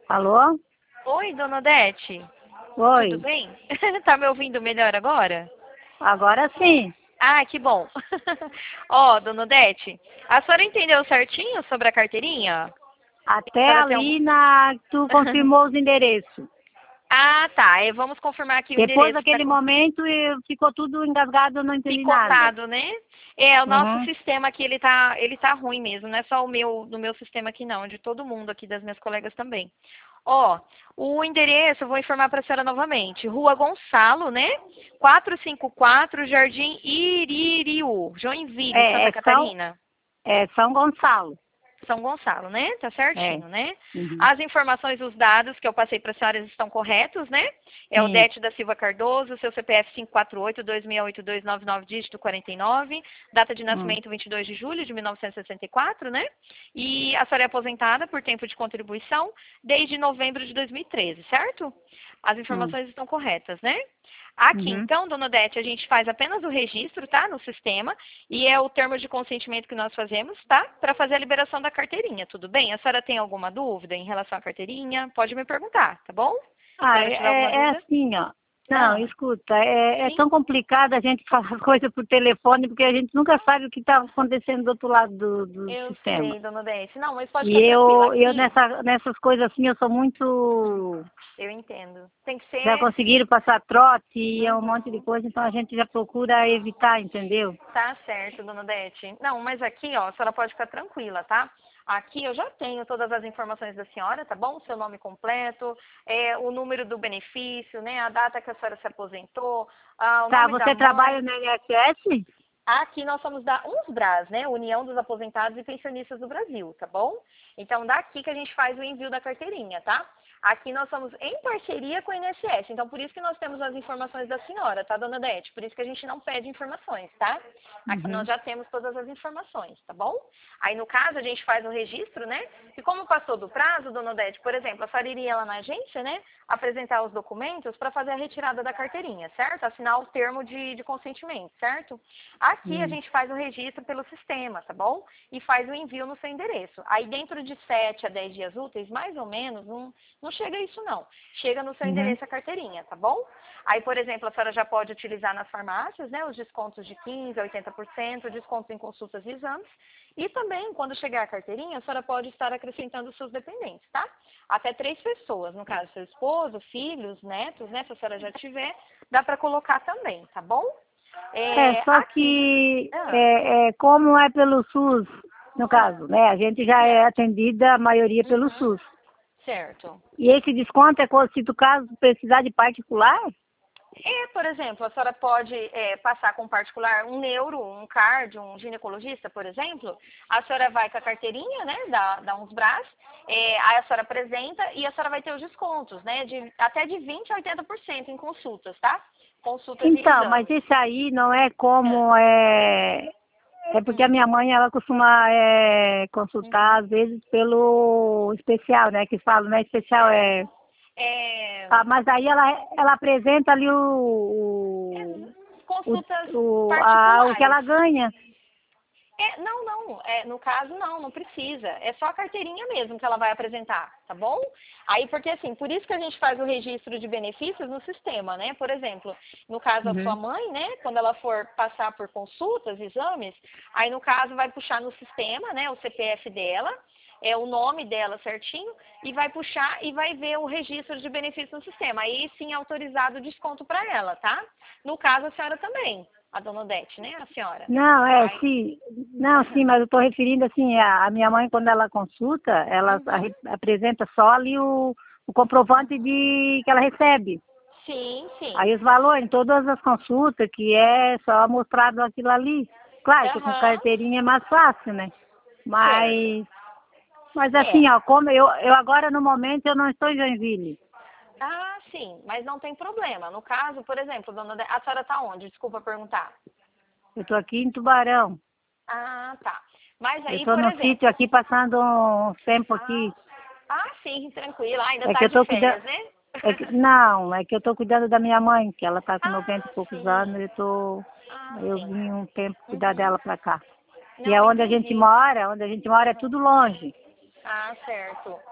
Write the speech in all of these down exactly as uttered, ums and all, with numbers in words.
Alô? Oi, dona Odete. Tudo Oi. bem? Tá me ouvindo melhor agora? Agora sim. Ah, que bom. Ó, dona Odete, a senhora entendeu certinho sobre a carteirinha? A Até senhora tem algum... ali na tu confirmou os endereços. Ah, tá. E vamos confirmar aqui o Depois endereço que tá daquele com... momento eu- ficou tudo engasgado, eu não entendi nada. picotado, né? É, o nosso Uhum. sistema aqui, ele tá, ele tá ruim mesmo. Não é só o meu, do meu sistema aqui, não. É de todo mundo aqui, das minhas colegas também. Ó, o endereço, eu vou informar para a senhora novamente. Rua Gonçalo, né? quatrocentos e cinquenta e quatro, Jardim Iririú, Joinville, É, Santa é São, Catarina. é São Gonçalo. São Gonçalo, né? Tá É. certinho, né? Uhum. As informações, os dados que eu passei para a senhora estão corretos, né? É o Sim. Dete da Silva Cardoso, seu C P F cinco quatro oito, dois seis oito dois nove nove, dígito quarenta e nove, data de Hum. nascimento vinte e dois de julho de mil novecentos e sessenta e quatro, né? E a senhora é aposentada por tempo de contribuição desde novembro de dois mil e treze, certo? As Hum. informações estão corretas, né? Aqui, Uhum. então, dona Odete, a gente faz apenas o registro, tá? No sistema. E é o termo de consentimento que nós fazemos, tá? Para fazer a liberação da carteirinha, tudo bem? A senhora tem alguma dúvida em relação à carteirinha? Pode me perguntar, tá bom? Se a Ah, senhora é, tiver alguma é é dúvida? assim, ó. Não, Ah, escuta, é, é sim? tão complicado a gente falar coisa por telefone, porque a gente nunca sabe o que está acontecendo do outro lado do, do Eu sistema. sei, dona Odete. Não, mas pode E ficar tranquila. eu, eu Aqui, nessa, nessas coisas assim, eu sou muito. eu entendo. Tem que Já ser... conseguiram passar trote e é um monte de Uhum. coisa, então a gente já procura evitar, entendeu? Tá certo, dona Odete. Não, mas aqui, ó, a senhora pode ficar tranquila, tá? Aqui eu já tenho todas as informações da senhora, tá bom? Seu nome completo, é, o número do benefício, né? A data que a senhora se aposentou, ah, o Tá, nome da você mãe. trabalha no N S S? Aqui nós somos da UNSBRAS, né? União dos Aposentados e Pensionistas do Brasil, tá bom? Então daqui que a gente faz o envio da carteirinha, tá? Aqui nós somos em parceria com o I N S S, então por isso que nós temos as informações da senhora, tá, dona Dete? Por isso que a gente não pede informações, tá? Aqui nós Uhum. já temos todas as informações, tá bom? Aí no caso a gente faz o registro, né? E como passou do prazo, dona Dete, por exemplo, a senhora iria lá na agência, né? Apresentar os documentos para fazer a retirada da carteirinha, certo? Assinar o termo de, de consentimento, certo? Aqui a Hum. gente faz o registro pelo sistema, tá bom? E faz o envio no seu endereço. Aí dentro de sete a dez dias úteis, mais ou menos, não, não chega a isso não. Chega no seu Uhum. endereço a carteirinha, tá bom? Aí, por exemplo, a senhora já pode utilizar nas farmácias, né? Os descontos de quinze por cento, oitenta por cento, descontos em consultas e exames. E também, quando chegar a carteirinha, a senhora pode estar acrescentando os seus dependentes, tá? Até três pessoas, no caso, seu esposo, filhos, netos, né? Se a senhora já tiver, dá para colocar também, tá bom? É, É, só aqui. que Ah, é, é, como é pelo SUS, no caso, né? A gente já é certo. atendida, a maioria pelo Uhum, SUS. certo. E esse desconto é co- se tu caso precisar de particular? E, por exemplo, a senhora pode é, passar com um particular um neuro, um cardio, um ginecologista, por exemplo. A senhora vai com a carteirinha, né, da, da UNSBRAS, é, aí a senhora apresenta e a senhora vai ter os descontos, né, de, até de vinte a oitenta por cento em consultas, tá? Consultas e Então, mas exames. isso aí não é É. como é. É porque a Hum, minha mãe, ela costuma é, consultar, uhum, às vezes, pelo especial, né? Que fala, né? Especial certo. é. É, Ah, mas aí ela, ela apresenta ali o, é, o, consultas o, o, a, o que particulares. ela ganha. É, não, não. É, no caso, não, não precisa. É só a carteirinha mesmo que ela vai apresentar, tá bom? Aí, porque assim, por isso que a gente faz o registro de benefícios no sistema, né? Por exemplo, no caso da sua Uhum. mãe, né? Quando ela for passar por consultas, exames, aí no caso vai puxar no sistema, né? O C P F dela, é o nome dela certinho, e vai puxar e vai ver o registro de benefícios no sistema. Aí sim é autorizado o desconto para ela, tá? No caso, a senhora também. A dona Odete, né? A senhora. Não, é, Aí, sim. Não, sim, aham. mas eu estou referindo assim, a, a minha mãe, quando ela consulta, ela Uhum. a- apresenta só ali o, o comprovante de que ela recebe. Sim, sim. Aí os valores em todas as consultas, que é só mostrado aquilo ali. Claro que com Aham, carteirinha é mais fácil, né? certo. Mas, mas É. assim, ó, como eu, eu agora no momento eu não estou em Joinville. Ah, sim, mas não tem problema. No caso, por exemplo, dona De... a senhora está onde? Desculpa perguntar. Eu estou aqui em Tubarão. Ah, tá. Mas Eu aí, estou por num sítio exemplo. aqui passando um tempo Ah, aqui. ah, sim, tranquila. Ah, ainda É que tá eu de estou cuidando. férias, né? É que, não, é que eu estou cuidando da minha mãe, que ela está com noventa e Ah, poucos anos, sim. eu tô, Ah, eu sim. vim um tempo cuidar Uhum. dela para cá. E é Não, onde a gente entendi. mora, onde a gente mora é tudo longe. Ah, certo.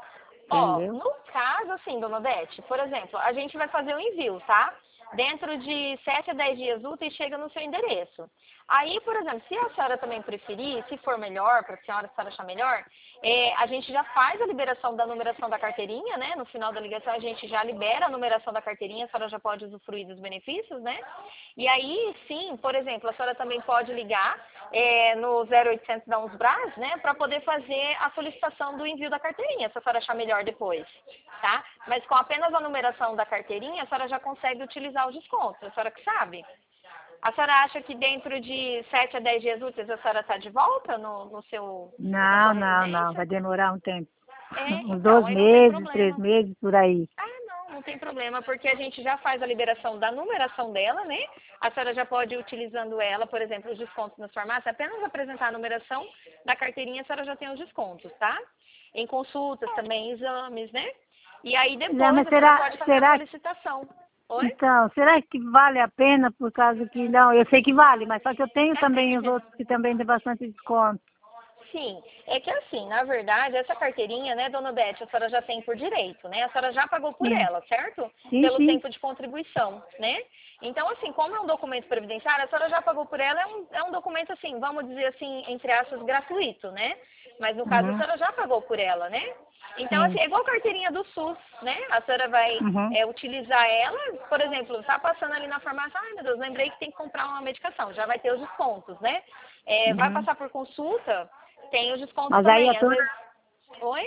Ó, entendeu? no caso, assim, dona Odete, por exemplo, a gente vai fazer o envio, tá? Dentro de sete a dez dias úteis chega no seu endereço. Aí, por exemplo, se a senhora também preferir, se for melhor, para a senhora, se a senhora achar melhor, é, a gente já faz a liberação da numeração da carteirinha, né? No final da ligação a gente já libera a numeração da carteirinha, a senhora já pode usufruir dos benefícios, né? E aí, sim, por exemplo, a senhora também pode ligar é, no zero oitocentos da Unsbras, né? Para poder fazer a solicitação do envio da carteirinha, se a senhora achar melhor depois, tá? Mas com apenas a numeração da carteirinha, a senhora já consegue utilizar os descontos, a senhora que sabe. A senhora acha que dentro de sete a dez dias úteis a senhora está de volta no, no seu, na Não, sua não, não, vai residência? demorar um tempo. É, Uns então, dois aí não tem meses, três problema. meses, por aí. Ah, não, não tem problema, porque a gente já faz a liberação da numeração dela, né? A senhora já pode ir utilizando ela, por exemplo, os descontos nas farmácias, apenas apresentar a numeração da carteirinha, a senhora já tem os descontos, tá? Em consultas também, exames, né? E aí Não, depois mas a senhora será, pode fazer a será, solicitação. Oi? então, será que vale a pena por causa que, não, eu sei que vale, mas só que eu tenho também os outros que também tem bastante desconto. Sim, é que assim, na verdade, essa carteirinha, né, dona Odete, a senhora já tem por direito, né? A senhora já pagou por Sim, ela, certo? sim, Pelo sim. tempo de contribuição, né? Então, assim, como é um documento previdenciário, a senhora já pagou por ela, é um, é um documento, assim, vamos dizer assim, entre aspas, gratuito, né? Mas no caso, a Uhum, senhora já pagou por ela, né? Então, assim, sim. é igual a carteirinha do SUS, né? A senhora vai Uhum, é, utilizar ela, por exemplo, tá passando ali na farmácia, ai meu Deus, lembrei que tem que comprar uma medicação, já vai ter os descontos, né? É, vai uhum. passar por consulta, tem os descontos Mas aí é também, às tudo, vezes. Oi?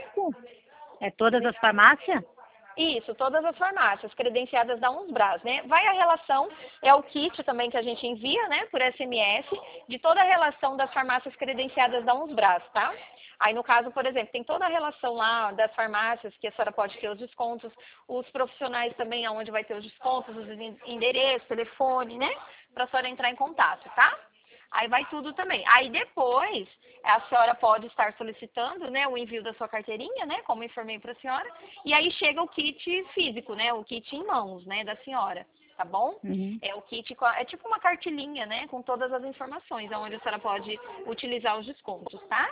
é todas as farmácias? Isso, todas as farmácias credenciadas da Unsbras, né? Vai a relação, é o kit também que a gente envia, né, por S M S, de toda a relação das farmácias credenciadas da Unsbras, tá? Aí, no caso, por exemplo, tem toda a relação lá das farmácias que a senhora pode ter os descontos, os profissionais também, aonde vai ter os descontos, os endereços, telefone, né? Para a senhora entrar em contato, tá? Aí vai tudo também. Aí depois, a senhora pode estar solicitando, né, o envio da sua carteirinha, né, como informei para a senhora, e aí chega o kit físico, né, o kit em mãos, né, da senhora, tá bom? Uhum. É o kit, com a- é tipo uma cartilinha, né, com todas as informações, onde a senhora pode utilizar os descontos, tá?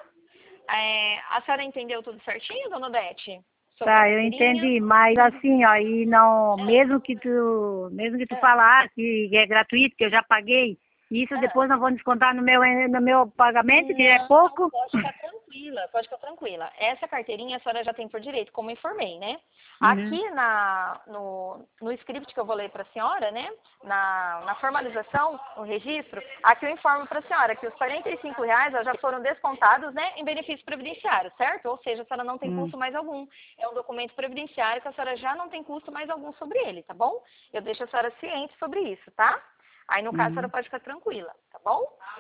É, a senhora entendeu tudo certinho, dona Odete? Sobre a Tá, eu carteirinha? entendi, mas assim, ó, e não, Ah, mesmo que tu, mesmo que tu ah, falar que é gratuito, que eu já paguei, isso ah. depois não vão descontar no meu, no meu pagamento, que é Não, pouco? pode ficar tranquila, pode ficar tranquila. Essa carteirinha a senhora já tem por direito, como informei, né? Uhum. Aqui na, no, no script que eu vou ler para a senhora, né? Na, na formalização, o registro, aqui eu informo para a senhora que os quarenta e cinco reais ó, já foram descontados, né, em benefício previdenciário, certo? Ou seja, a senhora não tem Hum. custo mais algum. É um documento previdenciário que a senhora já não tem custo mais algum sobre ele, tá bom? Eu deixo a senhora ciente sobre isso, tá? Aí, no caso, a senhora Uhum. pode ficar tranquila, tá bom?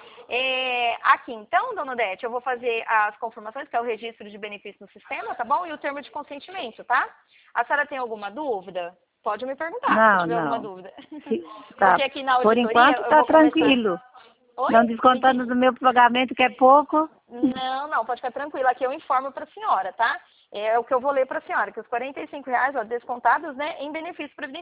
É, aqui, então, dona Odete, eu vou fazer as confirmações, que é o registro de benefício no sistema, tá bom? E o termo de consentimento, tá? A senhora tem alguma dúvida? Pode me perguntar, se Não, tiver alguma não. dúvida. Se- Tá. Porque aqui na Por auditoria, enquanto eu tá vou começar... tranquilo. Oi? Não Não descontando entendi. do meu pagamento, que é pouco. Não, não, pode ficar tranquila. Aqui eu informo para a senhora, tá? É o que eu vou ler para a senhora, que os quarenta e cinco reais, ó, descontados, né, em benefício previdenciário.